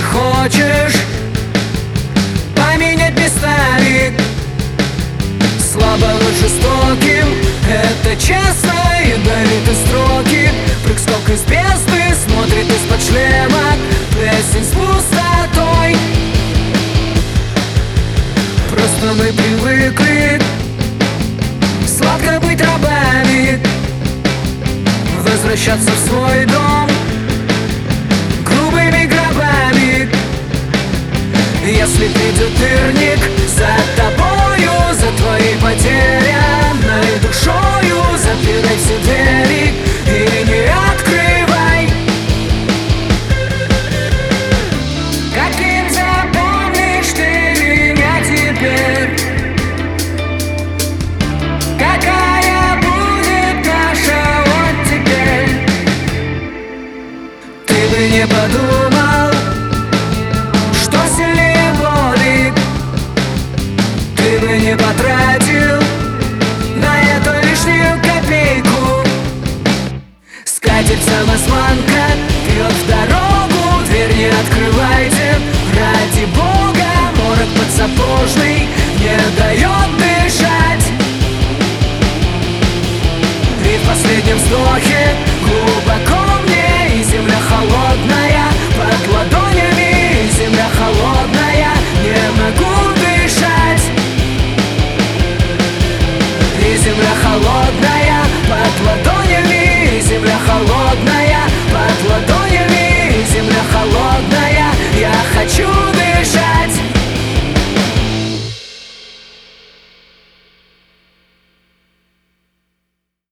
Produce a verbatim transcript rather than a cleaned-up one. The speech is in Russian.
хочешь поменять местами слабого жестоким. Это честно, ядовитые строки. Прыг-скок из бездны, смотрит из-под шлема плесень с пустотой. Просто мы привыкли сладко быть рабами, возвращаться в свой дом грубыми гробами. Если придет тырник за тобою, за твоей потерянной душою, запирай все двери и не открывай. Каким запомнишь ты меня теперь? Какая будет наша оттепель? Ты бы не подумал, что сильнее боли. Ты бы не потратил на эту лишнюю копейку. Скатерть самозванка пьет в дорогу, дверь не открывай.